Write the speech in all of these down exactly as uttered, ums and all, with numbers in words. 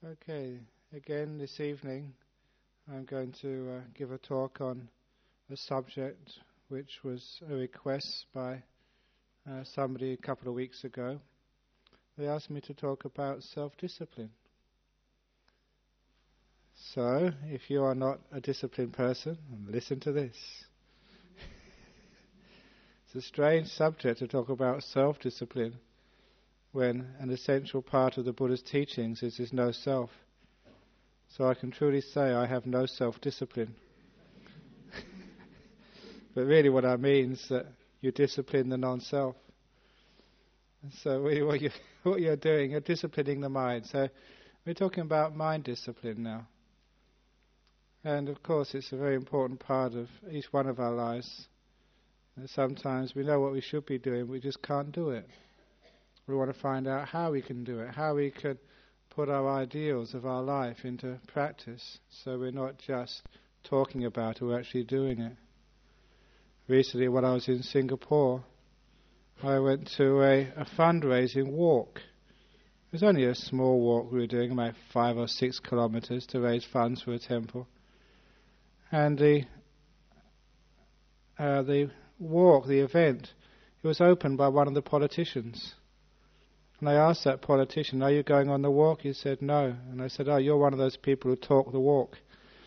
Okay, again this evening I'm going to uh, give a talk on a subject which was a request by uh, somebody a couple of weeks ago. They asked me to talk about self-discipline. So, if you are not a disciplined person, listen to this. It's a strange subject to talk about self-discipline when an essential part of the Buddha's teachings is there's no self. So I can truly say I have no self-discipline. But really what I mean is that you discipline the non-self. And so really what, you, what you're doing, you're disciplining the mind. So we're talking about mind discipline now. And of course it's a very important part of each one of our lives. And sometimes we know what we should be doing, we just can't do it. We want to find out how we can do it, how we can put our ideals of our life into practice, so we're not just talking about it, we're actually doing it. Recently, when I was in Singapore, I went to a, a fundraising walk. It was only a small walk we were doing, about five or six kilometres to raise funds for a temple. And the uh, the walk, the event, it was opened by one of the politicians. And I asked that politician, are you going on the walk? He said, no. And I said, oh, you're one of those people who talk the walk.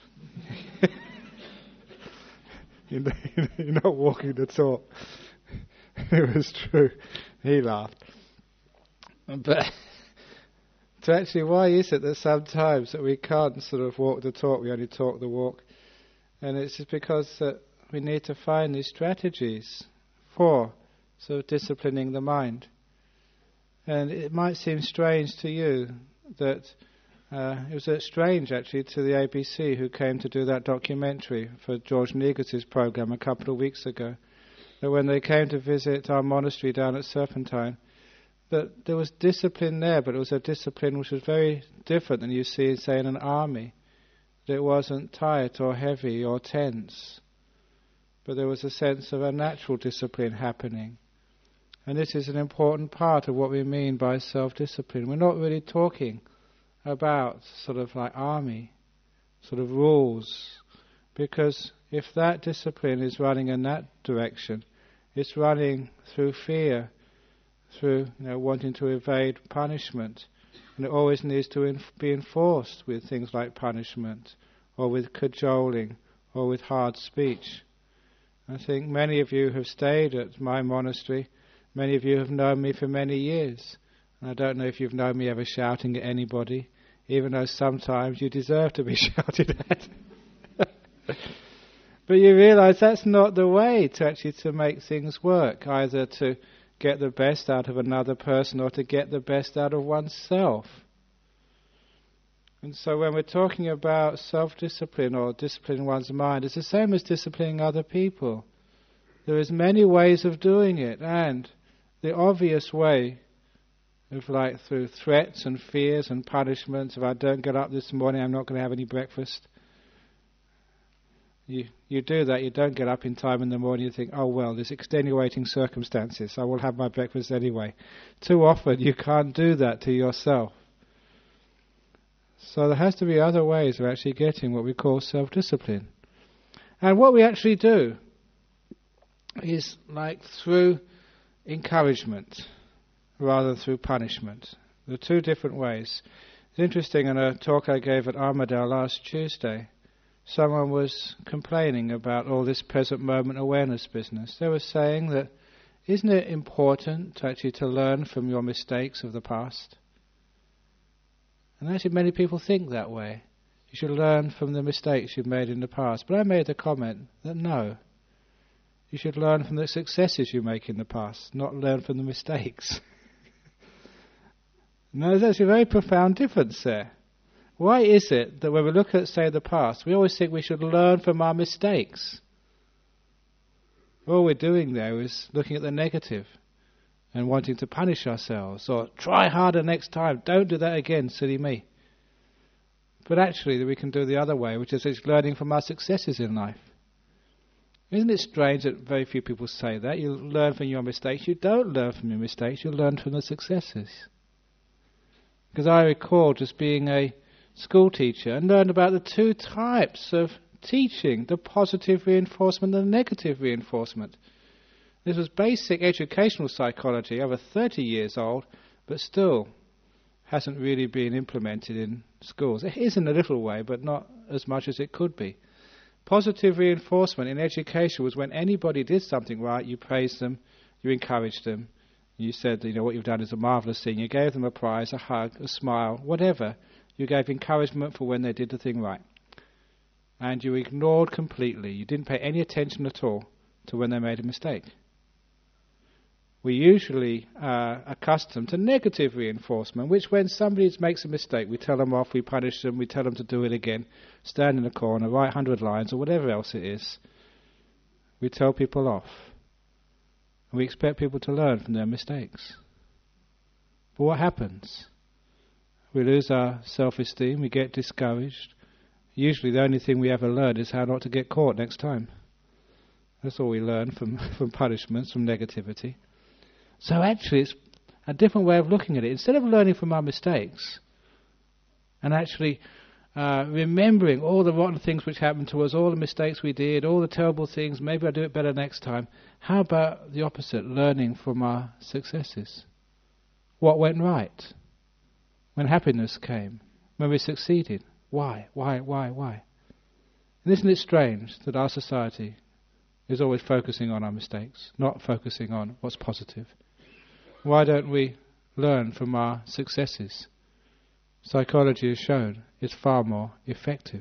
You're not walking the talk. It was true. He laughed. But so actually, why is it that sometimes that we can't sort of walk the talk, we only talk the walk? And it's just because that we need to find these strategies for sort of disciplining the mind. And it might seem strange to you that uh, it was uh, strange actually to the A B C who came to do that documentary for George Negus' program a couple of weeks ago, that when they came to visit our monastery down at Serpentine, that there was discipline there, but it was a discipline which was very different than you see, say, in an army. That it wasn't tight or heavy or tense, but there was a sense of a natural discipline happening. And this is an important part of what we mean by self-discipline. We're not really talking about sort of like army, sort of rules, because if that discipline is running in that direction, it's running through fear, through you know, wanting to evade punishment, and it always needs to inf- be enforced with things like punishment, or with cajoling, or with hard speech. I think many of you have stayed at my monastery. Many of you have known me for many years. And I don't know if you've known me ever shouting at anybody, even though sometimes you deserve to be shouted at. But you realise that's not the way to actually to make things work, either to get the best out of another person or to get the best out of oneself. And so when we're talking about self-discipline or disciplining one's mind, it's the same as disciplining other people. There is many ways of doing it, and the obvious way of like through threats and fears and punishments, if I don't get up this morning I'm not going to have any breakfast. You you do that, you don't get up in time in the morning, you think, oh well, there's extenuating circumstances, I will have my breakfast anyway. Too often you can't do that to yourself. So there has to be other ways of actually getting what we call self-discipline. And what we actually do is like through encouragement rather than through punishment. There are two different ways. It's interesting, in a talk I gave at Armadale last Tuesday, someone was complaining about all this present moment awareness business. They were saying that, isn't it important to actually to learn from your mistakes of the past? And actually many people think that way. You should learn from the mistakes you've made in the past. But I made the comment that no, you should learn from the successes you make in the past, not learn from the mistakes. Now, there's actually a very profound difference there. Why is it that when we look at, say, the past, we always think we should learn from our mistakes? All we're doing there is looking at the negative and wanting to punish ourselves, or try harder next time, don't do that again, silly me. But actually, we can do the other way, which is it's learning from our successes in life. Isn't it strange that very few people say that? You learn from your mistakes. You don't learn from your mistakes, you learn from the successes. Because I recall just being a school teacher and learned about the two types of teaching, the positive reinforcement and the negative reinforcement. This was basic educational psychology, over thirty years old, but still hasn't really been implemented in schools. It is in a little way, but not as much as it could be. Positive reinforcement in education was when anybody did something right, you praised them, you encouraged them, you said, you know, what you've done is a marvellous thing. You gave them a prize, a hug, a smile, whatever. You gave encouragement for when they did the thing right. And you ignored completely. You didn't pay any attention at all to when they made a mistake. We usually are accustomed to negative reinforcement, which when somebody makes a mistake, we tell them off, we punish them, we tell them to do it again, stand in a corner, write one hundred lines, or whatever else it is. We tell people off. And we expect people to learn from their mistakes. But what happens? We lose our self-esteem, we get discouraged. Usually the only thing we ever learn is how not to get caught next time. That's all we learn from, from punishments, from negativity. So actually it's a different way of looking at it. Instead of learning from our mistakes and actually uh, remembering all the rotten things which happened to us, all the mistakes we did, all the terrible things, maybe I'll do it better next time. How about the opposite, learning from our successes? What went right? When happiness came? When we succeeded? Why? Why? Why? Why? And isn't it strange that our society is always focusing on our mistakes, not focusing on what's positive? Why don't we learn from our successes? Psychology has shown it's far more effective.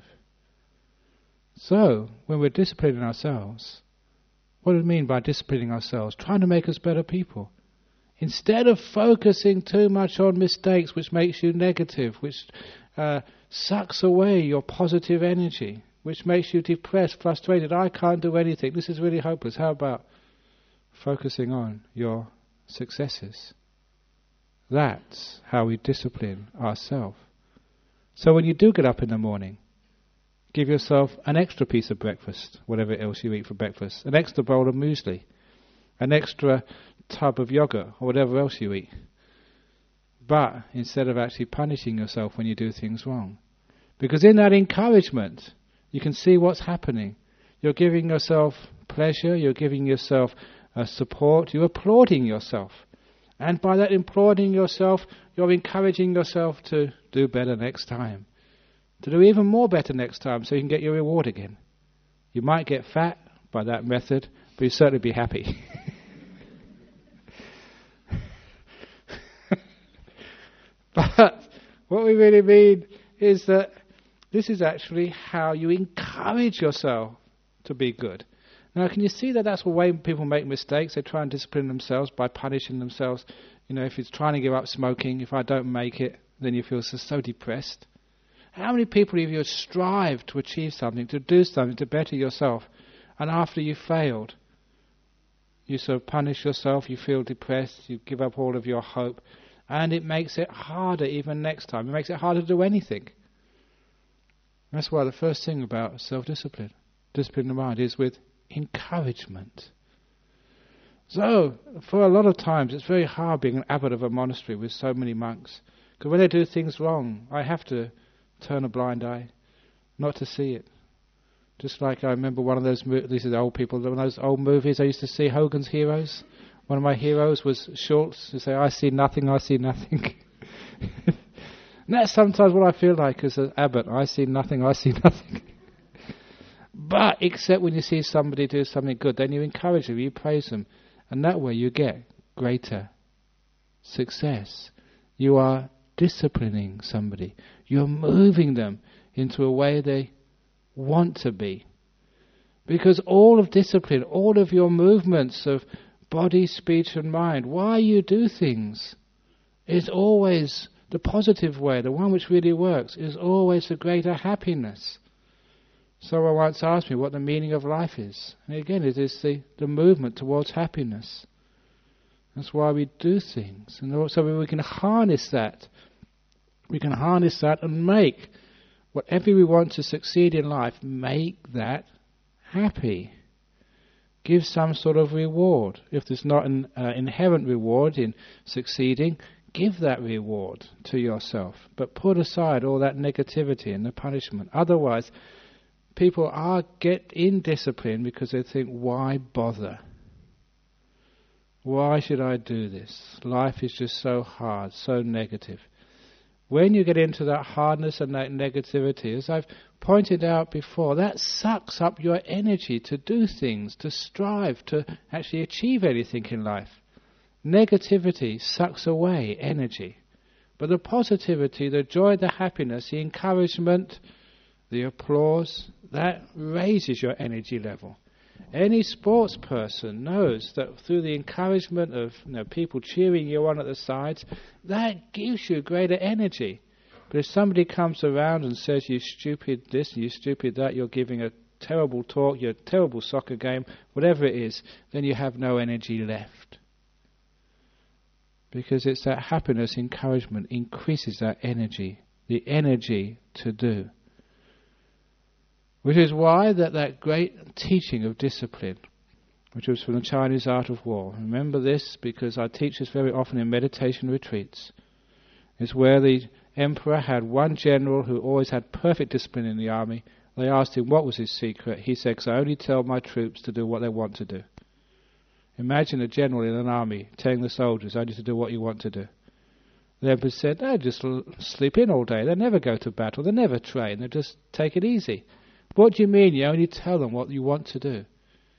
So, when we're disciplining ourselves, what do we mean by disciplining ourselves? Trying to make us better people. Instead of focusing too much on mistakes, which makes you negative, which uh, sucks away your positive energy, which makes you depressed, frustrated, I can't do anything, this is really hopeless. How about focusing on your successes? That's how we discipline ourselves. So when you do get up in the morning, give yourself an extra piece of breakfast, whatever else you eat for breakfast, an extra bowl of muesli, an extra tub of yogurt, or whatever else you eat. But instead of actually punishing yourself when you do things wrong. Because in that encouragement, you can see what's happening. You're giving yourself pleasure, you're giving yourself uh, support, you're applauding yourself. And by that applauding yourself, you're encouraging yourself to do better next time. To do even more better next time so you can get your reward again. You might get fat by that method, but you'll certainly be happy. But what we really mean is that this is actually how you encourage yourself to be good. Now, can you see that that's the way people make mistakes? They try and discipline themselves by punishing themselves. You know, if it's trying to give up smoking, if I don't make it, then you feel so, so depressed. How many people have you strived to achieve something, to do something, to better yourself, and after you failed, you sort of punish yourself, you feel depressed, you give up all of your hope, and it makes it harder even next time. It makes it harder to do anything. That's why the first thing about self-discipline, discipline the mind, is with encouragement. So, for a lot of times, it's very hard being an abbot of a monastery with so many monks. Because when they do things wrong, I have to turn a blind eye, not to see it. Just like I remember one of those, mo- these are the old people, one of those old movies I used to see, Hogan's Heroes. One of my heroes was Schultz, who say, I see nothing, I see nothing. And that's sometimes what I feel like as an abbot. I see nothing, I see nothing. But except when you see somebody do something good, then you encourage them, you praise them. And that way you get greater success. You are disciplining somebody. You're moving them into a way they want to be. Because all of discipline, all of your movements of body, speech and mind, why you do things, is always the positive way, the one which really works, is always the greater happiness. Someone once asked me what the meaning of life is. And again, it is the, the movement towards happiness. That's why we do things. And also we can harness that. We can harness that and make whatever we want to succeed in life, make that happy. Give some sort of reward. If there's not an uh, inherent reward in succeeding, give that reward to yourself, but put aside all that negativity and the punishment. Otherwise, people are get in discipline because they think, why bother? Why should I do this? Life is just so hard, so negative. When you get into that hardness and that negativity, as I've pointed out before, that sucks up your energy to do things, to strive, to actually achieve anything in life. Negativity sucks away energy. But the positivity, the joy, the happiness, the encouragement, the applause, that raises your energy level. Any sports person knows that through the encouragement of you know, people cheering you on at the sides, that gives you greater energy. But if somebody comes around and says, you stupid this, you stupid that, you're giving a terrible talk, you're a terrible soccer game, whatever it is, then you have no energy left. Because it's that happiness, encouragement, increases that energy, the energy to do. Which is why that, that great teaching of discipline, which was from the Chinese Art of War. Remember this because I teach this very often in meditation retreats. It's where the emperor had one general who always had perfect discipline in the army. They asked him what was his secret. He said, "'Cause I only tell my troops to do what they want to do." Imagine a general in an army telling the soldiers only to do what you want to do. The emperor said, they just l- sleep in all day. They never go to battle. They never train. They just take it easy. What do you mean you only tell them what you want to do?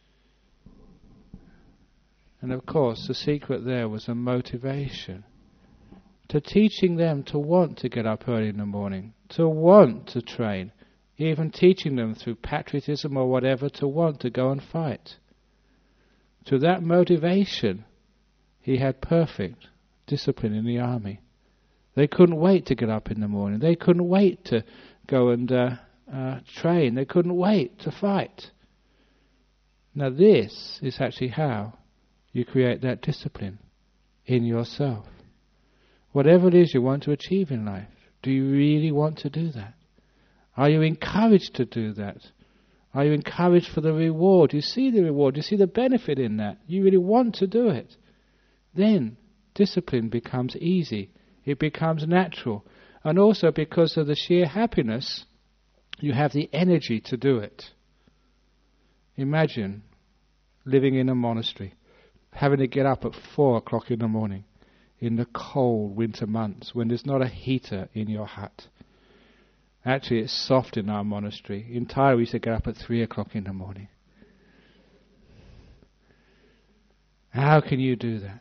And of course the secret there was a motivation to teaching them to want to get up early in the morning, to want to train, even teaching them through patriotism or whatever to want to go and fight. To that motivation he had perfect discipline in the army. They couldn't wait to get up in the morning. They couldn't wait to go and uh, Uh, train. They couldn't wait to fight. Now this is actually how you create that discipline in yourself. Whatever it is you want to achieve in life, do you really want to do that? Are you encouraged to do that? Are you encouraged for the reward? You see the reward, you see the benefit in that. You really want to do it. Then discipline becomes easy. It becomes natural. And also because of the sheer happiness, you have the energy to do it. Imagine living in a monastery, having to get up at four o'clock in the morning in the cold winter months when there's not a heater in your hut. Actually, it's soft in our monastery. In Thailand, we used to get up at three o'clock in the morning. How can you do that?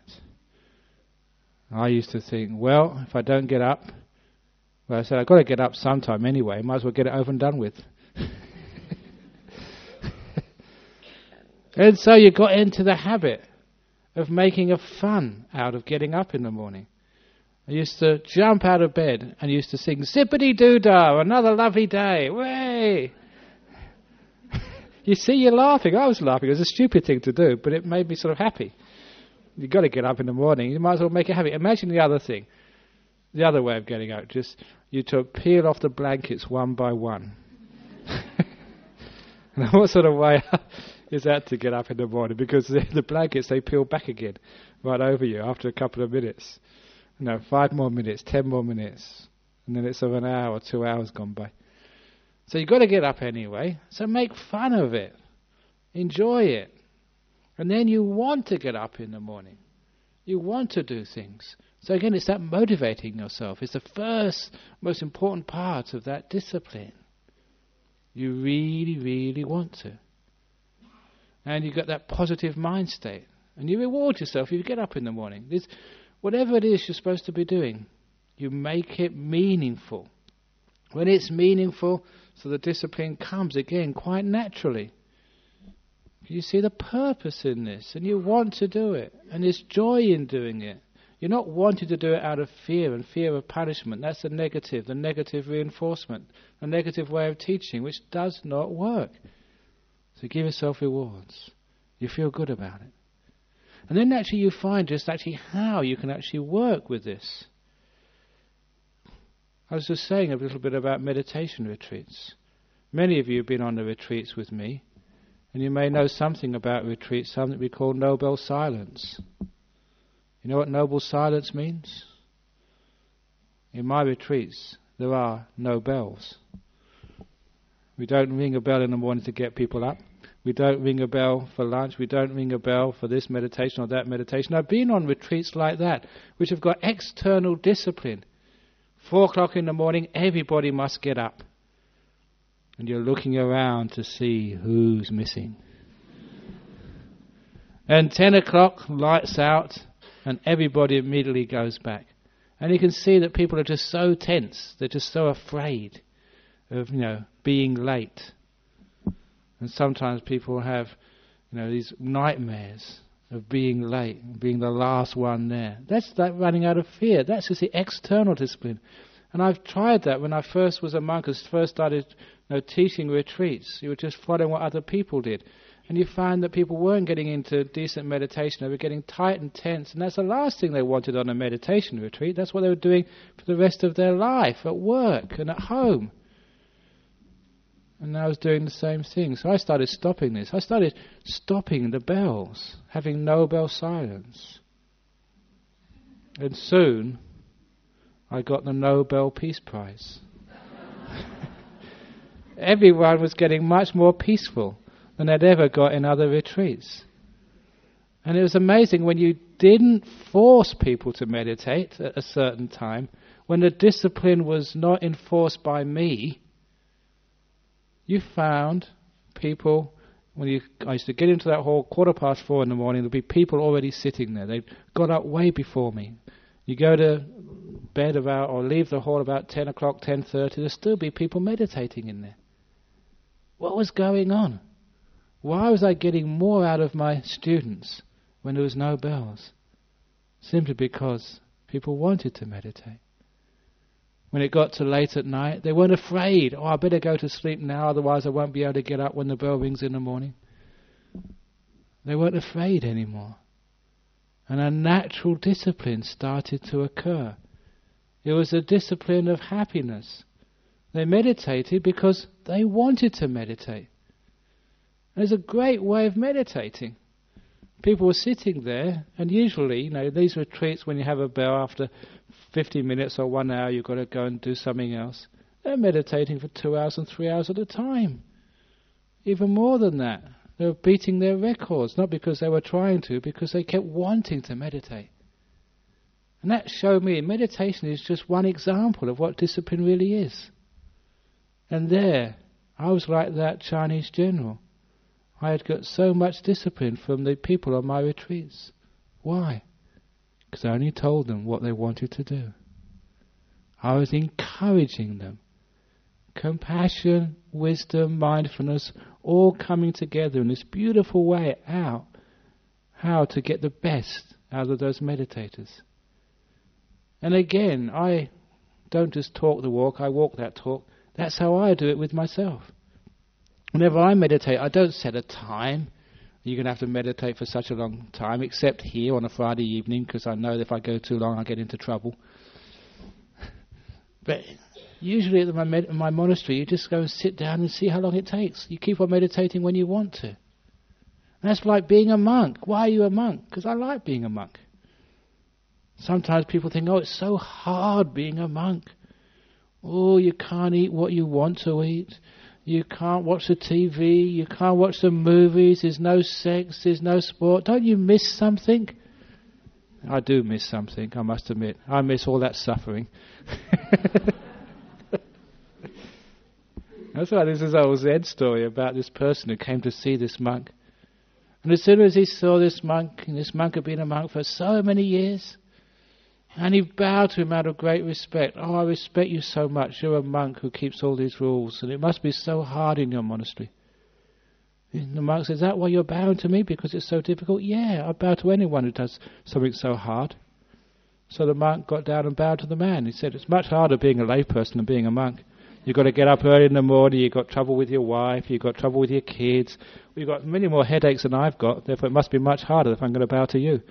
I used to think, well, if I don't get up, well, I said, I've got to get up sometime anyway. Might as well get it over and done with. And so you got into the habit of making a fun out of getting up in the morning. I used to jump out of bed and used to sing, zippity-doo-dah, another lovely day, way. You see, you're laughing. I was laughing. It was a stupid thing to do, but it made me sort of happy. You've got to get up in the morning. You might as well make it happy. Imagine the other thing. The other way of getting out, just you to peel off the blankets one by one. Now, what sort of way is that to get up in the morning? Because the, the blankets, they peel back again right over you after a couple of minutes. You know, five more minutes, ten more minutes, and then it's of an hour or two hours gone by. So you've got to get up anyway, so make fun of it. Enjoy it. And then you want to get up in the morning. You want to do things. So again, it's that motivating yourself. It's the first, most important part of that discipline. You really, really want to. And you've got that positive mind state. And you reward yourself if you get up in the morning. This, whatever it is you're supposed to be doing, you make it meaningful. When it's meaningful, so the discipline comes again quite naturally. You see the purpose in this, and you want to do it. And there's joy in doing it. You're not wanting to do it out of fear and fear of punishment. That's the negative, the negative reinforcement, a negative way of teaching, which does not work. So give yourself rewards. You feel good about it. And then actually you find just actually how you can actually work with this. I was just saying a little bit about meditation retreats. Many of you have been on the retreats with me, and you may know something about retreats, something we call noble silence. You know what noble silence means? in my retreats, there are no bells. We don't ring a bell in the morning to get people up. We don't ring a bell for lunch. We don't ring a bell for this meditation or that meditation. I've been on retreats like that, which have got external discipline. Four o'clock in the morning, everybody must get up. And you're looking around to see who's missing. And ten o'clock, lights out, and everybody immediately goes back. And you can see that people are just so tense. They're just so afraid of, you know, being late. And sometimes people have, you know, these nightmares of being late, being the last one there. That's that running out of fear. That's just the external discipline. And I've tried that when I first was a monk, as first started, you know, teaching retreats. You were just following what other people did. And you find that people weren't getting into decent meditation. They were getting tight and tense. And that's the last thing they wanted on a meditation retreat. That's what they were doing for the rest of their life, at work and at home. And I was doing the same thing. So I started stopping this. I started stopping the bells, having no bell silence. And soon, I got the Nobel Peace Prize. Everyone was getting much more peaceful than they'd ever got in other retreats. And it was amazing when you didn't force people to meditate at a certain time, when the discipline was not enforced by me, you found people, when you, I used to get into that hall quarter past four in the morning, there'd be people already sitting there. They'd got up way before me. You go to bed about, or leave the hall about ten o'clock, ten thirty, there'd still be people meditating in there. What was going on? Why was I getting more out of my students when there was no bells? Simply because people wanted to meditate. When it got to late at night, they weren't afraid. Oh, I better go to sleep now, otherwise I won't be able to get up when the bell rings in the morning. They weren't afraid anymore. And a natural discipline started to occur. It was a discipline of happiness. They meditated because they wanted to meditate. There's a great way of meditating. People were sitting there, and usually, you know, these retreats, when you have a bell after fifty minutes or one hour, you've got to go and do something else. They're meditating for two hours and three hours at a time. Even more than that. They were beating their records, not because they were trying to, because they kept wanting to meditate. And that showed me meditation is just one example of what discipline really is. And there, I was like that Chinese general. I had got so much discipline from the people on my retreats. Why? Because I only told them what they wanted to do. I was encouraging them. Compassion, wisdom, mindfulness, all coming together in this beautiful way out. How to get the best out of those meditators. And again, I don't just talk the walk, I walk that talk. That's how I do it with myself. Whenever I meditate, I don't set a time. You're going to have to meditate for such a long time, except here on a Friday evening, because I know that if I go too long, I'll get into trouble. But usually at my, med- my monastery, you just go and sit down and see how long it takes. You keep on meditating when you want to. And that's like being a monk. Why are you a monk? Because I like being a monk. Sometimes people think, oh, it's so hard being a monk. Oh, you can't eat what you want to eat. You can't watch the T V, you can't watch the movies, there's no sex, there's no sport. Don't you miss something? I do miss something, I must admit. I miss all that suffering. That's why there's this old Zen story about this person who came to see this monk. And as soon as he saw this monk, and this monk had been a monk for so many years, and he bowed to him out of great respect. Oh, I respect you so much. You're a monk who keeps all these rules, and it must be so hard in your monastery. And the monk says, is that why you're bowing to me? Because it's so difficult? Yeah, I bow to anyone who does something so hard. So the monk got down and bowed to the man. He said, it's much harder being a layperson than being a monk. You've got to get up early in the morning, you've got trouble with your wife, you've got trouble with your kids. You've got many more headaches than I've got, therefore it must be much harder if I'm going to bow to you.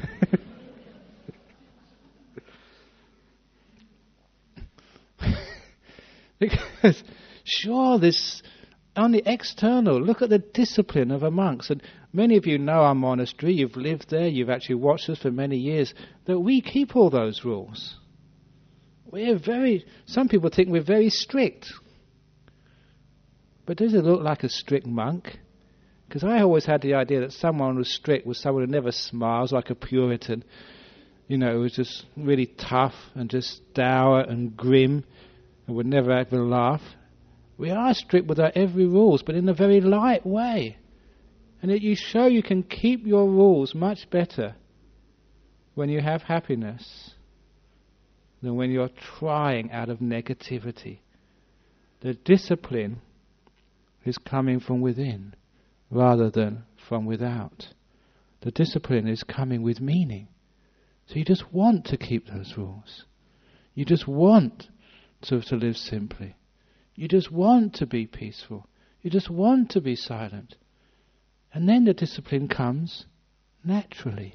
Because, sure, this on the external, look at the discipline of a monk. And many of you know our monastery, you've lived there, you've actually watched us for many years, that we keep all those rules. We're very, some people think we're very strict. But does it look like a strict monk? Because I always had the idea that someone who was strict was someone who never smiles, like a Puritan. You know, who was just really tough and just dour and grim and would never ever laugh. We are strict with our every rules, but in a very light way. And yet you show you can keep your rules much better when you have happiness than when you're trying out of negativity. The discipline is coming from within rather than from without. The discipline is coming with meaning. So you just want to keep those rules. You just want to, to live simply. You just want to be peaceful. You just want to be silent. And then the discipline comes naturally.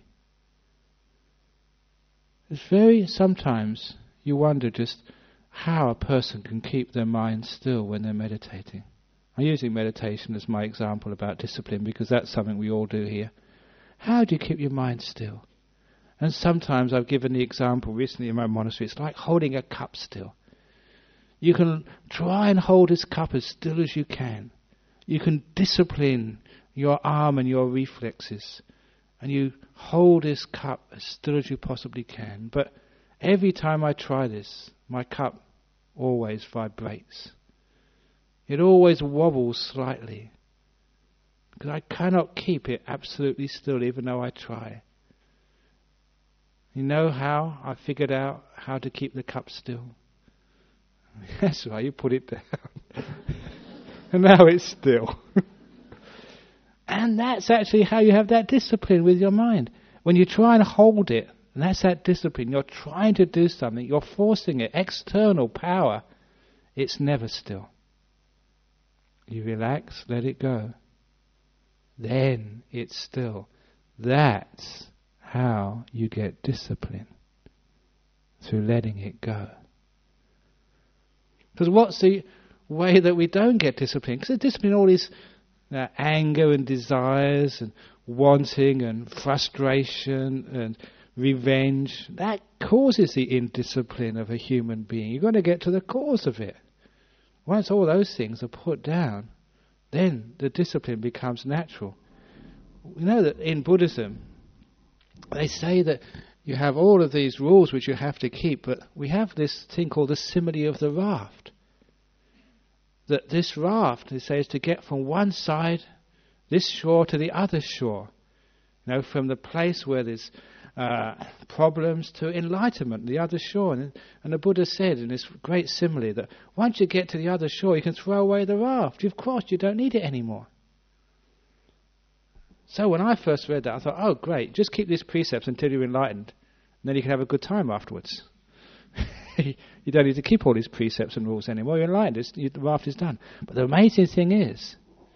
It's very, sometimes you wonder just how a person can keep their mind still when they're meditating. I'm using meditation as my example about discipline because that's something we all do here. How do you keep your mind still? And sometimes I've given the example recently in my monastery, it's like holding a cup still. You can try and hold this cup as still as you can. You can discipline your arm and your reflexes. And you hold this cup as still as you possibly can. But every time I try this, my cup always vibrates. It always wobbles slightly. Because I cannot keep it absolutely still even though I try. You know how I figured out how to keep the cup still? That's right, you put it down. And now it's still. And that's actually how you have that discipline with your mind. When you try and hold it, and that's that discipline, you're trying to do something, you're forcing it, external power, it's never still. You relax, let it go. Then it's still. That's how you get discipline. Through letting it go. Because what's the way that we don't get discipline? Because discipline, all these uh, anger and desires and wanting and frustration and revenge, that causes the indiscipline of a human being. You've got to get to the cause of it. Once all those things are put down, then the discipline becomes natural. We know that in Buddhism, they say that you have all of these rules which you have to keep, but we have this thing called the simile of the raft. That this raft, they say, is to get from one side, this shore, to the other shore. You know, from the place where there's uh, problems to enlightenment, the other shore. And, and the Buddha said in this great simile that once you get to the other shore, you can throw away the raft. You've crossed, you don't need it anymore. So when I first read that, I thought, oh great, just keep these precepts until you're enlightened, and then you can have a good time afterwards. You don't need to keep all these precepts and rules anymore. You're enlightened, it's, you, the raft is done. But the amazing thing is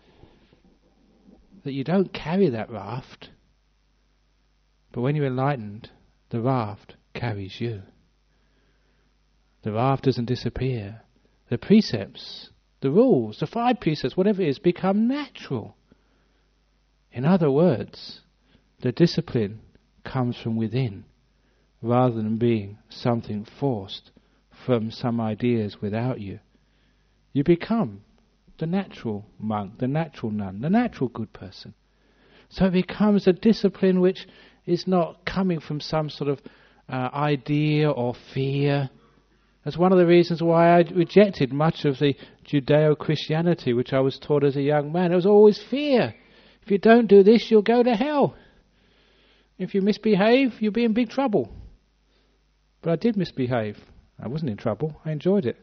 that you don't carry that raft, but when you're enlightened, the raft carries you. The raft doesn't disappear. The precepts, the rules, the five precepts, whatever it is, become natural. In other words, the discipline comes from within, rather than being something forced from some ideas without you. You become the natural monk, the natural nun, the natural good person. So it becomes a discipline which is not coming from some sort of uh, idea or fear. That's one of the reasons why I rejected much of the Judeo-Christianity which I was taught as a young man. It was always fear. If you don't do this, you'll go to hell. If you misbehave, you'll be in big trouble. But I did misbehave. I wasn't in trouble. I enjoyed it.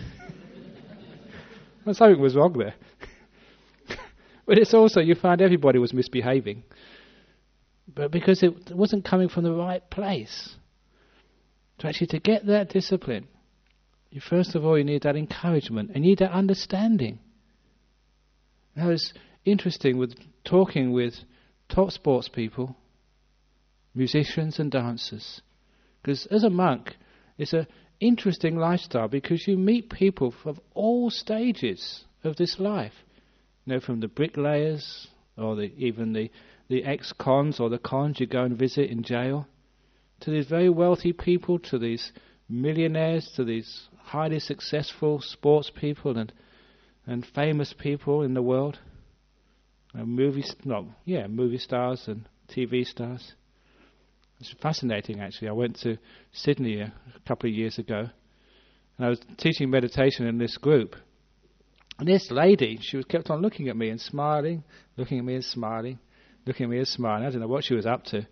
Well, something was wrong there. But it's also, you find everybody was misbehaving. But because it wasn't coming from the right place. So actually to get that discipline, you first of all you need that encouragement and you need that understanding. Now it's interesting with talking with top sports people, musicians and dancers. Because as a monk, it's an interesting lifestyle because you meet people of all stages of this life. You know, from the bricklayers or the, even the, the ex-cons or the cons you go and visit in jail, to these very wealthy people, to these millionaires to these highly successful sports people and and famous people in the world, uh, movie st- no, yeah, movie stars and T V stars. It's fascinating, actually. I went to Sydney a, a couple of years ago, and I was teaching meditation in this group. And this lady, she was kept on looking at me and smiling, looking at me and smiling, looking at me and smiling. I don't know what she was up to.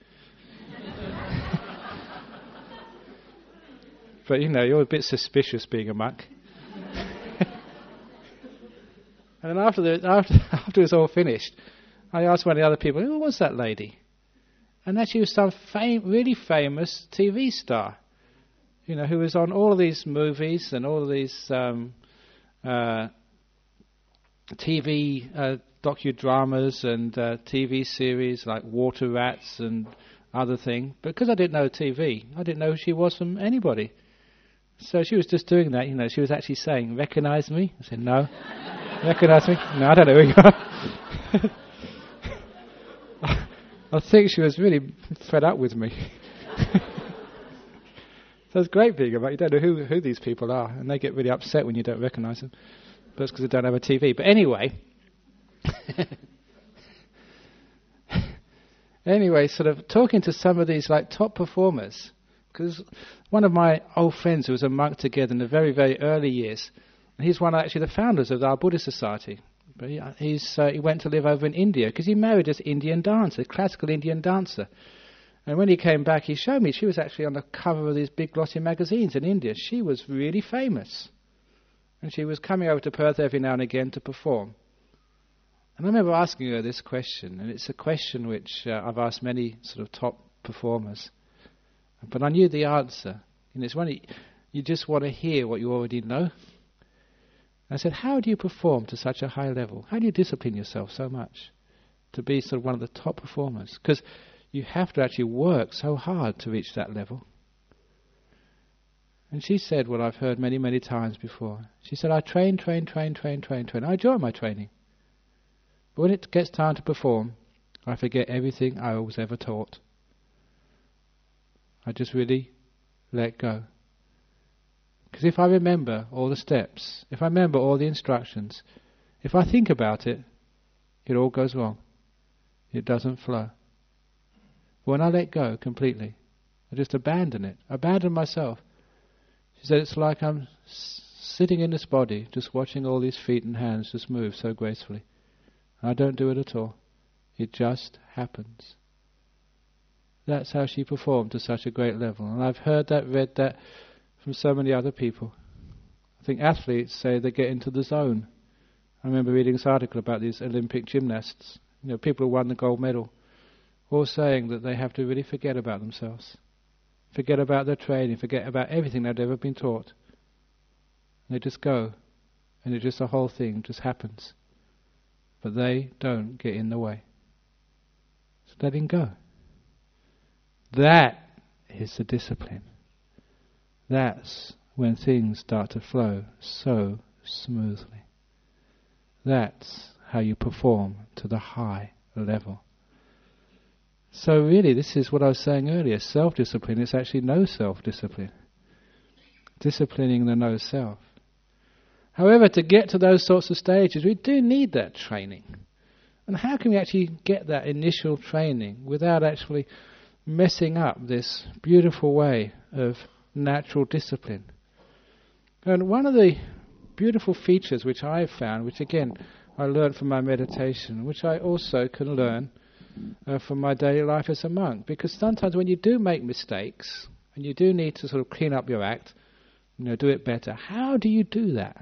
But, you know, you're a bit suspicious being a monk. And then after, the, after, after it was all finished, I asked one of the other people, who was that lady? And that she was some fam- really famous T V star, you know, who was on all of these movies and all of these um, uh, T V uh, docudramas and uh, T V series like Water Rats and other thing. But because I didn't know T V, I didn't know who she was from anybody. So she was just doing that, you know, she was actually saying, "Recognize me?" I said, "No." "Recognize me?" "No, I don't know who you are." I think she was really fed up with me. So it's great being about, you don't know who, who these people are, and they get really upset when you don't recognize them. But it's because they don't have a T V. But anyway, anyway, sort of talking to some of these like top performers, because one of my old friends who was a monk together in the very, very early years, and he's one of actually the founders of our Buddhist Society. But he, he's, uh, he went to live over in India because he married this Indian dancer, a classical Indian dancer. And when he came back, he showed me she was actually on the cover of these big glossy magazines in India. She was really famous. And she was coming over to Perth every now and again to perform. And I remember asking her this question, and it's a question which uh, I've asked many sort of top performers. But I knew the answer. And it's one you, you just want to hear what you already know. I said, how do you perform to such a high level? How do you discipline yourself so much to be sort of one of the top performers? Because you have to actually work so hard to reach that level. And she said what I've heard many, many times before. She said, I train, train, train, train, train, train. I enjoy my training. But when it gets time to perform, I forget everything I was ever taught. I just really let go. Because if I remember all the steps, if I remember all the instructions, if I think about it, it all goes wrong. It doesn't flow. When I let go completely, I just abandon it, abandon myself. She said it's like I'm s- sitting in this body, just watching all these feet and hands just move so gracefully. I don't do it at all. It just happens. That's how she performed to such a great level. And I've heard that, read that from so many other people. I think athletes say they get into the zone. I remember reading this article about these Olympic gymnasts, you know, people who won the gold medal, all saying that they have to really forget about themselves, forget about their training, forget about everything they'd ever been taught. And they just go, and it just the whole thing just happens. But they don't get in the way. So letting go. That is the discipline. That's when things start to flow so smoothly. That's how you perform to the high level. So really, this is what I was saying earlier. Self-discipline is actually no self-discipline. Disciplining the no self. However, to get to those sorts of stages, we do need that training. And how can we actually get that initial training without actually messing up this beautiful way of natural discipline? And one of the beautiful features which I've found, which again I learned from my meditation, which I also can learn uh, from my daily life as a monk, because sometimes when you do make mistakes and you do need to sort of clean up your act, you know, do it better, how do you do that?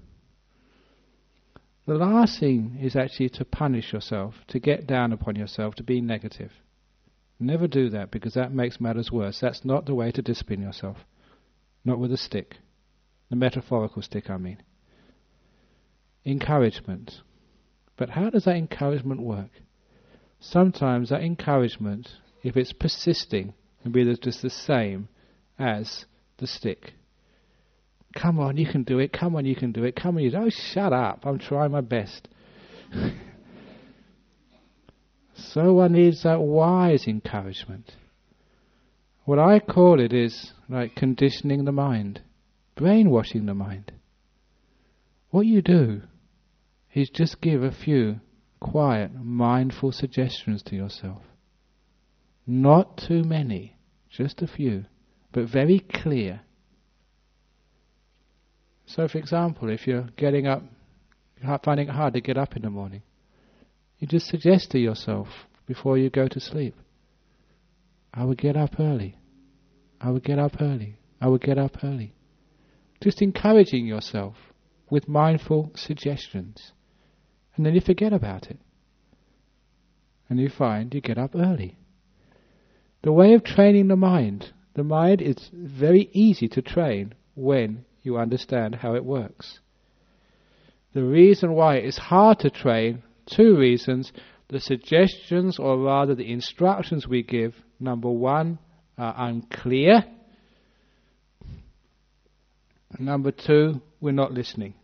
The last thing is actually to punish yourself, to get down upon yourself, to be negative. Never do that, because that makes matters worse. That's not the way to discipline yourself. Not with a stick. The metaphorical stick, I mean. Encouragement. But how does that encouragement work? Sometimes that encouragement, if it's persisting, can be just the same as the stick. Come on, you can do it. Come on, you can do it. Come on, you do it. Oh, shut up. I'm trying my best. So one needs that wise encouragement. What I call it is like conditioning the mind, brainwashing the mind. What you do is just give a few quiet, mindful suggestions to yourself. Not too many, just a few, but very clear. So for example, if you're getting up, finding it hard to get up in the morning, you just suggest to yourself before you go to sleep, I will get up early, I will get up early, I will get up early. Just encouraging yourself with mindful suggestions. And then you forget about it. And you find you get up early. The way of training the mind, the mind is very easy to train when you understand how it works. The reason why it's hard to train, two reasons: the suggestions, or rather the instructions we give, number one, are unclear. Number two, we're not listening.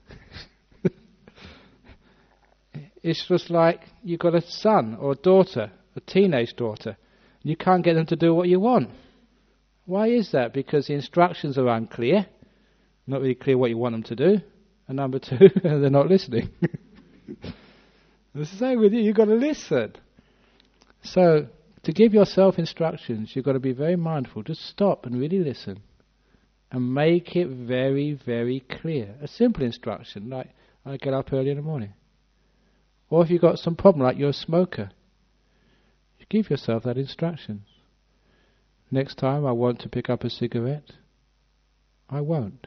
It's just like you've got a son or a daughter, a teenage daughter, you can't get them to do what you want. Why is that? Because the instructions are unclear, not really clear what you want them to do, and number two, they're not listening. It's the same with you, you've got to listen. So, to give yourself instructions, you've got to be very mindful. Just stop and really listen. And make it very, very clear. A simple instruction, like, I get up early in the morning. Or if you've got some problem, like you're a smoker, you give yourself that instruction. Next time I want to pick up a cigarette, I won't.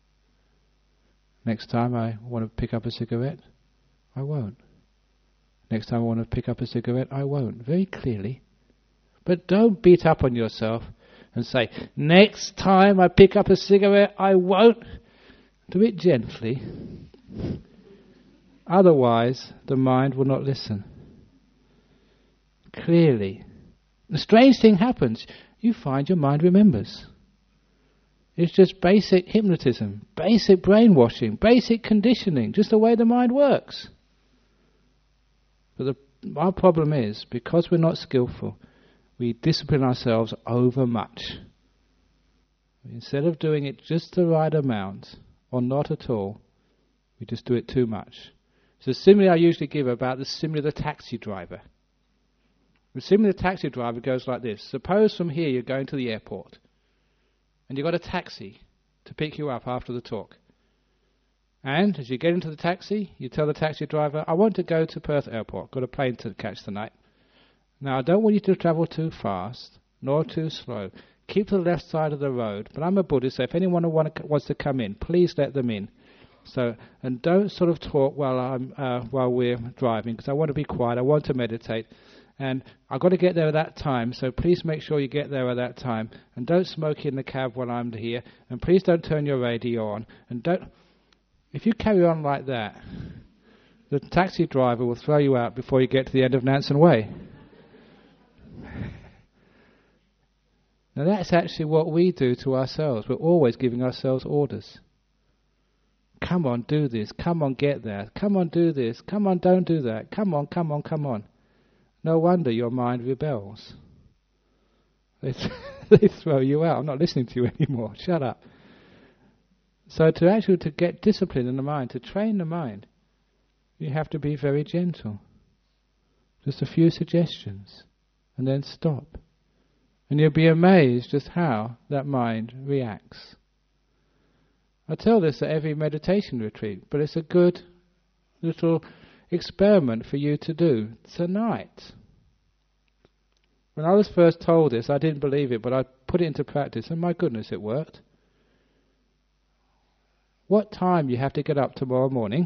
Next time I want to pick up a cigarette, I won't. Next time I want to pick up a cigarette, I won't. Very clearly. But don't beat up on yourself and say, next time I pick up a cigarette, I won't. Do it gently. Otherwise, the mind will not listen. Clearly. The strange thing happens. You find your mind remembers. It's just basic hypnotism, basic brainwashing, basic conditioning, just the way the mind works. But the, our problem is, because we're not skillful, we discipline ourselves over much. Instead of doing it just the right amount, or not at all, we just do it too much. So the simile I usually give about the simile of the taxi driver. The simile of the taxi driver goes like this. Suppose from here you're going to the airport, and you've got a taxi to pick you up after the talk. And as you get into the taxi, you tell the taxi driver, I want to go to Perth Airport, got a plane to catch tonight. Now, I don't want you to travel too fast, nor too slow. Keep to the left side of the road, but I'm a Buddhist, so if anyone wants to come in, please let them in. So, and don't sort of talk while I'm uh, while we're driving, because I want to be quiet, I want to meditate, and I've got to get there at that time, so please make sure you get there at that time, and don't smoke in the cab while I'm here, and please don't turn your radio on, and don't... If you carry on like that, the taxi driver will throw you out before you get to the end of Nansen Way. Now that's actually what we do to ourselves. We're always giving ourselves orders. Come on, do this. Come on, get there. Come on, do this. Come on, don't do that. Come on, come on, come on. No wonder your mind rebels. They, th- they throw you out. I'm not listening to you anymore. Shut up. So to actually to get discipline in the mind, to train the mind, you have to be very gentle. Just a few suggestions, and then stop. And you'll be amazed just how that mind reacts. I tell this at every meditation retreat, but it's a good little experiment for you to do tonight. When I was first told this, I didn't believe it, but I put it into practice, and my goodness, it worked. What time you have to get up tomorrow morning,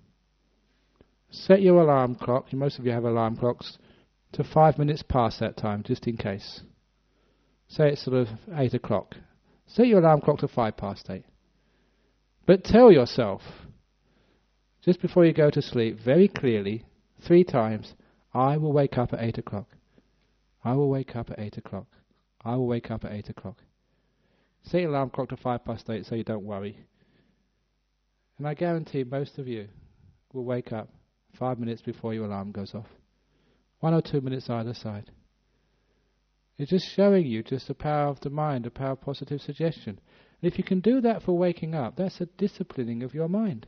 set your alarm clock, most of you have alarm clocks, to five minutes past that time, just in case. Say it's sort of eight o'clock. Set your alarm clock to five past eight. But tell yourself, just before you go to sleep, very clearly, three times, I will wake up at eight o'clock. I will wake up at eight o'clock. I will wake up at eight o'clock. Set your alarm clock to five past eight so you don't worry. And I guarantee most of you will wake up five minutes before your alarm goes off. One or two minutes either side. It's just showing you just the power of the mind, the power of positive suggestion. And if you can do that for waking up, that's a disciplining of your mind.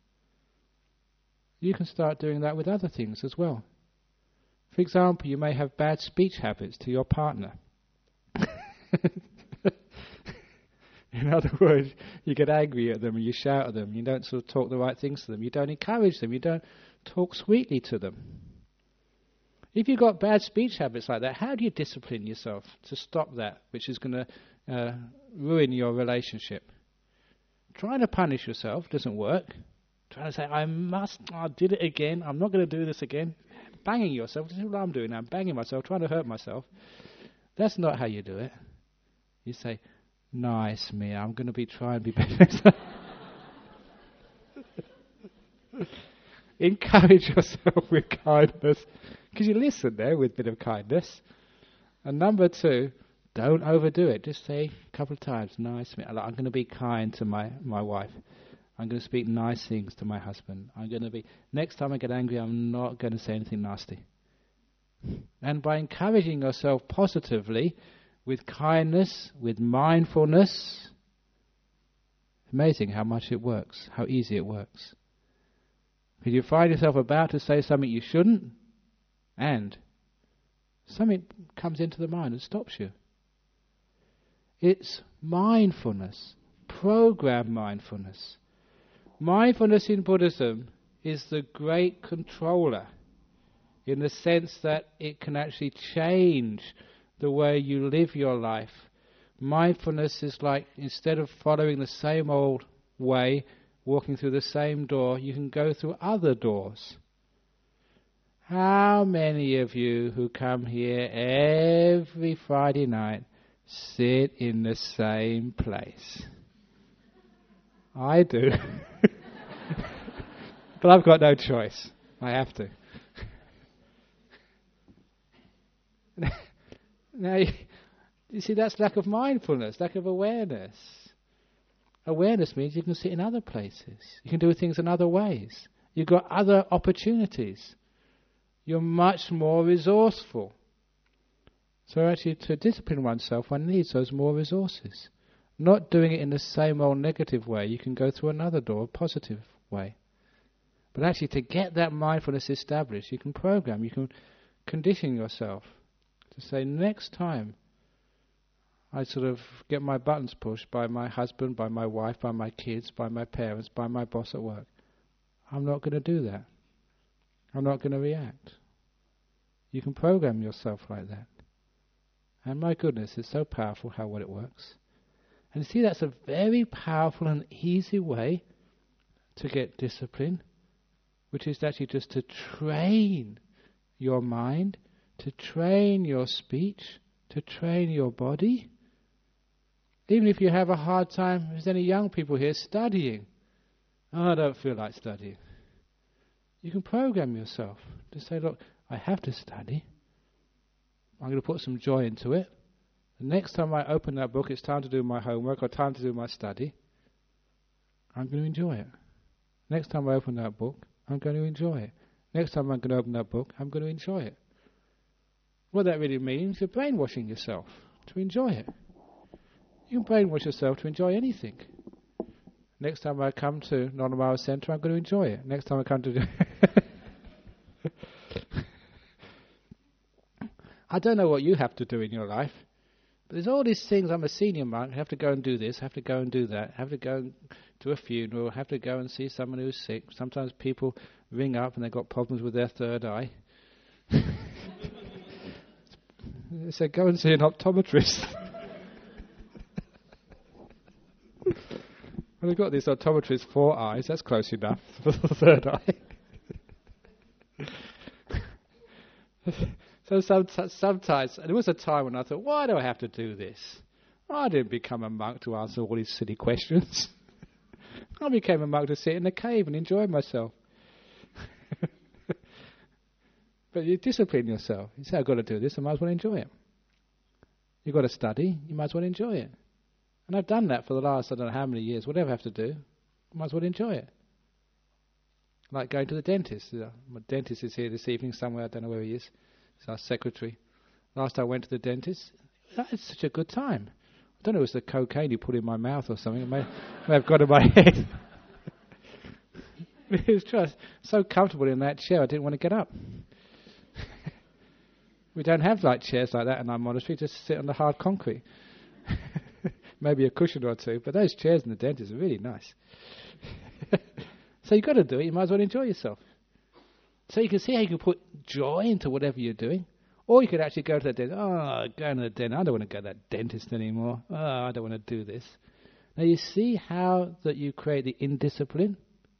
You can start doing that with other things as well. For example, you may have bad speech habits to your partner. In other words, you get angry at them and you shout at them. You don't sort of talk the right things to them. You don't encourage them. You don't talk sweetly to them. If you've got bad speech habits like that, how do you discipline yourself to stop that, which is going to uh, ruin your relationship? Trying to punish yourself doesn't work. Trying to say, I must, I did it again, I'm not going to do this again. Banging yourself, this is what I'm doing now, I'm banging myself, trying to hurt myself. That's not how you do it. You say, nice me, I'm going to be trying to be better. Encourage yourself with kindness, because you listen there with a bit of kindness. And number two, don't overdo it. Just say a couple of times, nice me. I'm going to be kind to my, my wife. I'm going to speak nice things to my husband. I'm going to be, next time I get angry, I'm not going to say anything nasty. And by encouraging yourself positively, with kindness, with mindfulness, amazing how much it works, how easy it works. Because you find yourself about to say something you shouldn't, and something comes into the mind and stops you. It's mindfulness, program mindfulness. Mindfulness in Buddhism is the great controller, in the sense that it can actually change the way you live your life. Mindfulness is like, instead of following the same old way, walking through the same door, you can go through other doors. How many of you who come here every Friday night sit in the same place? I do. But I've got no choice. I have to. Now, you, you see, that's lack of mindfulness, lack of awareness. Awareness means you can sit in other places. You can do things in other ways. You've got other opportunities. You're much more resourceful. So actually, to discipline oneself, one needs those more resources. Not doing it in the same old negative way. You can go through another door, a positive way. But actually, to get that mindfulness established, you can program, you can condition yourself to say, next time I sort of get my buttons pushed by my husband, by my wife, by my kids, by my parents, by my boss at work, I'm not going to do that. I'm not going to react. You can program yourself like that. And my goodness, it's so powerful how well it works. And you see, that's a very powerful and easy way to get discipline, which is actually just to train your mind, to train your speech, to train your body. Even if you have a hard time, if there's any young people here studying, oh, I don't feel like studying. You can program yourself to say, look, I have to study. I'm going to put some joy into it. The next time I open that book, it's time to do my homework or time to do my study. I'm going to enjoy it. Next time I open that book, I'm going to enjoy it. Next time I'm going to open that book, I'm going to enjoy it. What that really means, you're brainwashing yourself to enjoy it. You can brainwash yourself to enjoy anything. Next time I come to Nonamara Centre, I'm going to enjoy it. Next time I come to... I don't know what you have to do in your life, but there's all these things. I'm a senior monk, I have to go and do this, I have to go and do that, I have to go to a funeral, I have to go and see someone who's sick. Sometimes people ring up and they've got problems with their third eye. They say, go and see an optometrist. Well, they've got this optometrist, four eyes, that's close enough for the third eye. So sometimes, sometimes, and there was a time when I thought, why do I have to do this? I didn't become a monk to answer all these silly questions. I became a monk to sit in a cave and enjoy myself. But you discipline yourself. You say, I've got to do this, I might as well enjoy it. You've got to study, you might as well enjoy it. And I've done that for the last, I don't know how many years, whatever I have to do, I might as well enjoy it. Like going to the dentist. My dentist is here this evening somewhere, I don't know where he is. He's our secretary. Last I went to the dentist, that is such a good time. I don't know if it was the cocaine he put in my mouth or something. It may, may have got in my head. It was just so comfortable in that chair, I didn't want to get up. We don't have like chairs like that in our monastery, just sit on the hard concrete. Maybe a cushion or two, but those chairs in the dentist are really nice. So you've got to do it, you might as well enjoy yourself. So you can see how you can put joy into whatever you're doing. Or you could actually go to the dentist. Oh, going to the dentist, I don't want to go to that dentist anymore. Oh, I don't want to do this. Now you see how that you create the indiscipline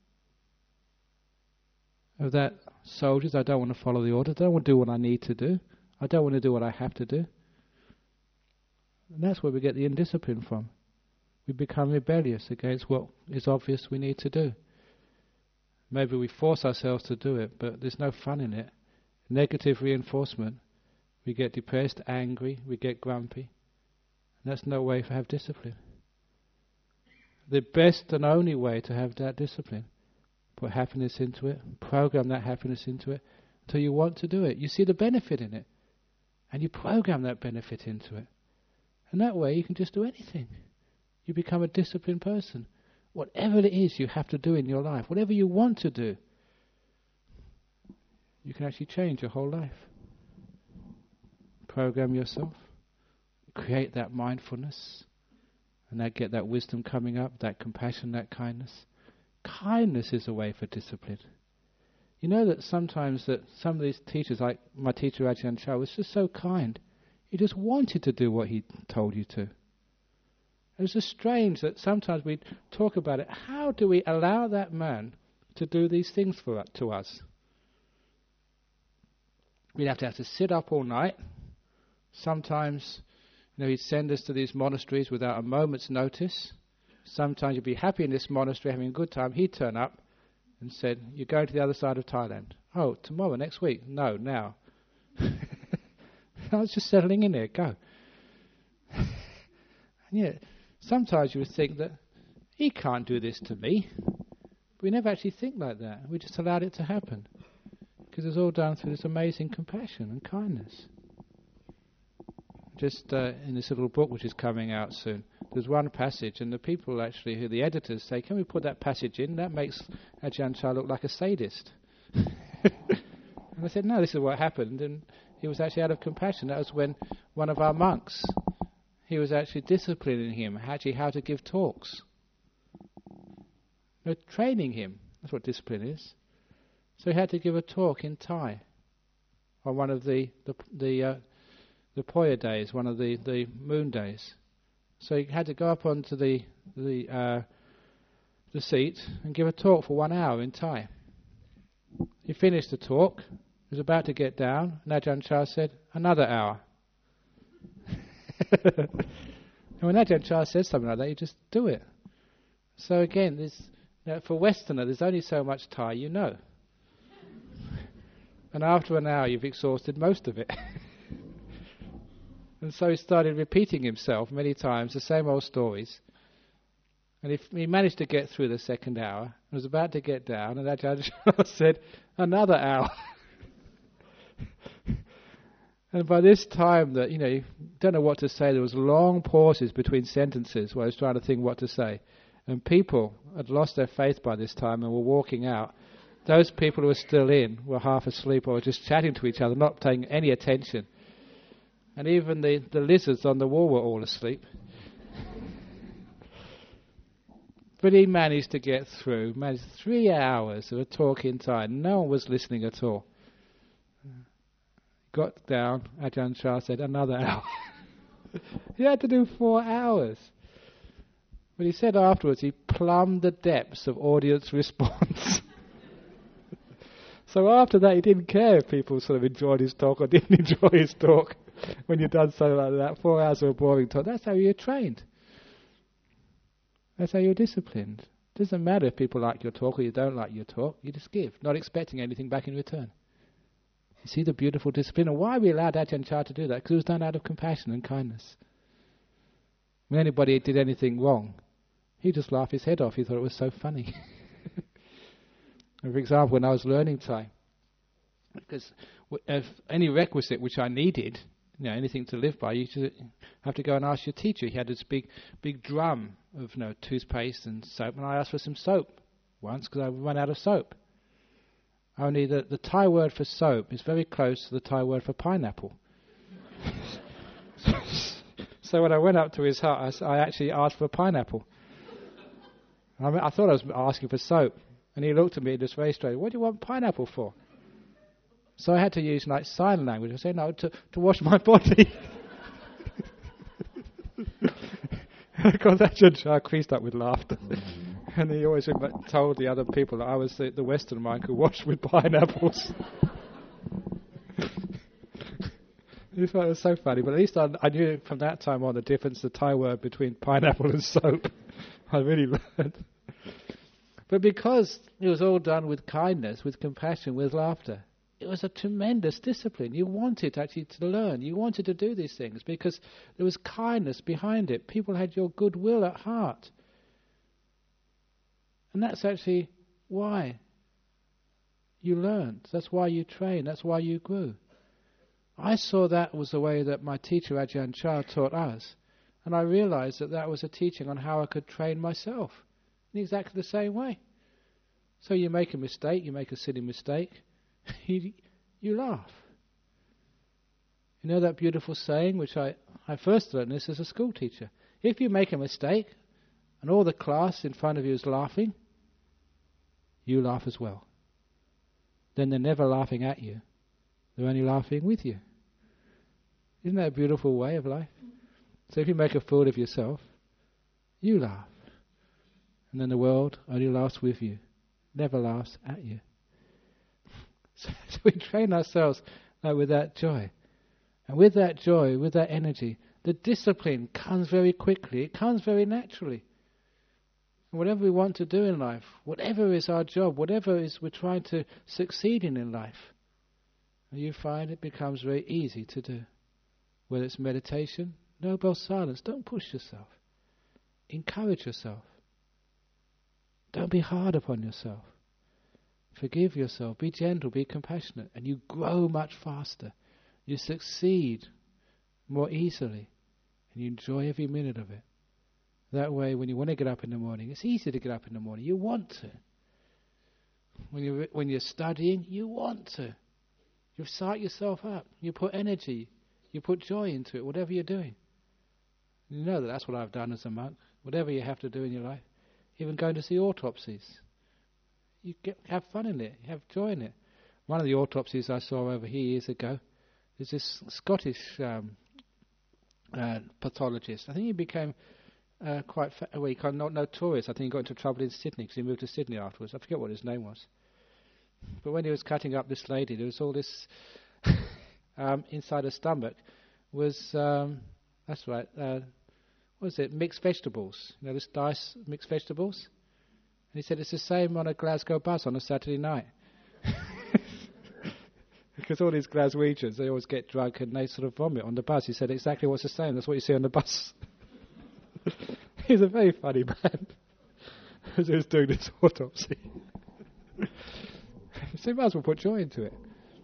of that soldiers. I don't want to follow the orders. I don't want to do what I need to do. I don't want to do what I have to do. And that's where we get the indiscipline from. We become rebellious against what is obvious we need to do. Maybe we force ourselves to do it, but there's no fun in it. Negative reinforcement. We get depressed, angry, we get grumpy. And that's no way to have discipline. The best and only way to have that discipline, put happiness into it, program that happiness into it until you want to do it. You see the benefit in it, and you program that benefit into it. And that way you can just do anything. You become a disciplined person. Whatever it is you have to do in your life, whatever you want to do, you can actually change your whole life. Program yourself, create that mindfulness, and that get that wisdom coming up, that compassion, that kindness. Kindness is a way for discipline. You know that sometimes that some of these teachers, like my teacher Ajahn Chah, was just so kind. He just wanted to do what he told you to. It was just strange that sometimes we talk about it. How do we allow that man to do these things for to us? We'd have to have to sit up all night. Sometimes, you know, he'd send us to these monasteries without a moment's notice. Sometimes you'd be happy in this monastery, having a good time. He'd turn up and said, "You're going to the other side of Thailand." "Oh, tomorrow, next week?" "No, now." I was just settling in there. Go. And yet, sometimes you would think that he can't do this to me. But we never actually think like that. We just allowed it to happen. Because it's all done through this amazing compassion and kindness. Just uh, in this little book which is coming out soon, there's one passage, and the people actually, who the editors say, "Can we put that passage in? That makes Ajahn Chah look like a sadist." And I said, "No, this is what happened." And he was actually out of compassion. That was when one of our monks, he was actually disciplining him, actually how to give talks. They're training him. That's what discipline is. So he had to give a talk in Thai on one of the the the, uh, the Poya days, one of the, the moon days. So he had to go up onto the the uh, the seat and give a talk for one hour in Thai. He finished the talk. He was about to get down, and Ajahn Chah said, "Another hour." And when Ajahn Chah says something like that, you just do it. So again, there's, you know, for Westerner, there's only so much Thai you know. And after an hour, you've exhausted most of it. And so he started repeating himself many times, the same old stories. And if he managed to get through the second hour, and was about to get down, and Ajahn Chah said, "Another hour." And by this time that, you know, you don't know what to say, there was long pauses between sentences where I was trying to think what to say. And people had lost their faith by this time and were walking out. Those people who were still in were half asleep or just chatting to each other, not paying any attention. And even the, the lizards on the wall were all asleep. But he managed to get through, managed three hours of a talk in Thai. No one was listening at all. Got down, Ajahn Chah said, "Another hour." He had to do four hours. But he said afterwards he plumbed the depths of audience response. So after that he didn't care if people sort of enjoyed his talk or didn't enjoy his talk. When you've done something like that, four hours of a boring talk, that's how you're trained. That's how you're disciplined. It doesn't matter if people like your talk or you don't like your talk. You just give, not expecting anything back in return. You see the beautiful discipline. And why we allowed Ajahn Chah to do that? Because it was done out of compassion and kindness. When anybody did anything wrong, he just laughed his head off. He thought it was so funny. And for example, when I was learning Thai, because if any requisite which I needed, you know, anything to live by, you should have to go and ask your teacher. He had this big, big drum of, you know, toothpaste and soap, and I asked for some soap once because I run out of soap. Only the, the Thai word for soap is very close to the Thai word for pineapple. So when I went up to his hut, I, I actually asked for a pineapple. I, mean, I thought I was asking for soap, and he looked at me just very straight. What do you want pineapple for? So I had to use like sign language. I said, no, to, to wash my body. Of course, that judge creased up with laughter. And he always told the other people that I was the, the Western monk who washed with pineapples. He thought it was so funny, but at least I, I knew from that time on the difference, the Thai word between pineapple and soap. I really learned. But because it was all done with kindness, with compassion, with laughter, it was a tremendous discipline. You wanted actually to learn. You wanted to do these things because there was kindness behind it. People had your goodwill at heart. And that's actually why you learned. That's why you trained. That's why you grew. I saw that was the way that my teacher Ajahn Chah taught us. And I realized that that was a teaching on how I could train myself in exactly the same way. So you make a mistake, you make a silly mistake, you, you laugh. You know that beautiful saying, which I, I first learned this as a school teacher. If you make a mistake and all the class in front of you is laughing, you laugh as well. Then they're never laughing at you. They're only laughing with you. Isn't that a beautiful way of life? So if you make a fool of yourself, you laugh. And then the world only laughs with you, never laughs at you. So, so we train ourselves uh, with that joy. And with that joy, with that energy, the discipline comes very quickly. It comes very naturally. And whatever we want to do in life, whatever is our job, whatever is we're trying to succeed in in life, you find it becomes very easy to do. Whether it's meditation, noble silence, don't push yourself. Encourage yourself. Don't be hard upon yourself. Forgive yourself, be gentle, be compassionate, and you grow much faster. You succeed more easily, and you enjoy every minute of it. That way, when you want to get up in the morning, it's easy to get up in the morning. You want to. When you're, when you're studying, you want to. You start yourself up. You put energy. You put joy into it, whatever you're doing. You know that that's what I've done as a monk. Whatever you have to do in your life, even going to see autopsies, you get have fun in it. You have joy in it. One of the autopsies I saw over here years ago is this Scottish um, uh, pathologist. I think he became uh, quite fa- well, he kind of not notorious. I think he got into trouble in Sydney because he moved to Sydney afterwards. I forget what his name was. But when he was cutting up this lady, there was all this um, inside her stomach was um, that's right. Uh, what was it? Mixed vegetables. You know, this diced mixed vegetables. And he said it's the same on a Glasgow bus on a Saturday night. Because all these Glaswegians, they always get drunk and they sort of vomit on the bus. He said exactly what's the same. That's what you see on the bus. He's a very funny man. As he was doing this autopsy. So you might as well put joy into it.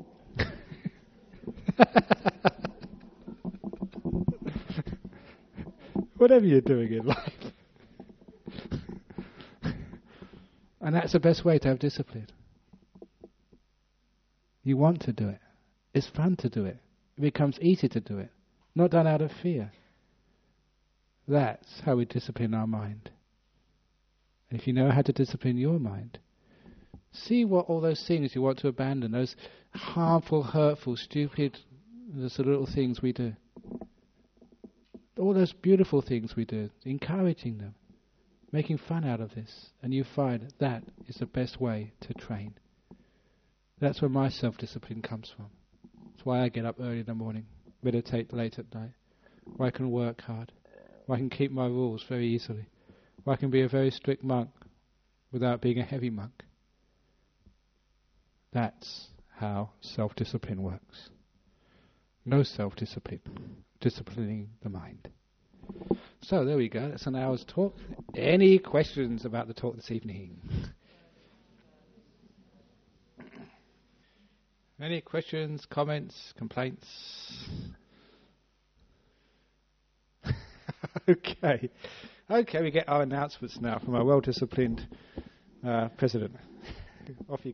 Whatever you're doing in life. And that's the best way to have discipline. You want to do it. It's fun to do it. It becomes easy to do it. Not done out of fear. That's how we discipline our mind. And if you know how to discipline your mind, see what all those things you want to abandon, those harmful, hurtful, stupid, the sort of little things we do. All those beautiful things we do, encouraging them, making fun out of this, and you find that is the best way to train. That's where my self-discipline comes from. That's why I get up early in the morning, meditate late at night, where I can work hard, where I can keep my rules very easily, where I can be a very strict monk without being a heavy monk. That's how self-discipline works. No self-discipline, disciplining the mind. So there we go, that's an hour's talk. Any questions about the talk this evening? Any questions, comments, complaints? Okay. Okay, we get our announcements now from our well-disciplined uh, president. Off you go.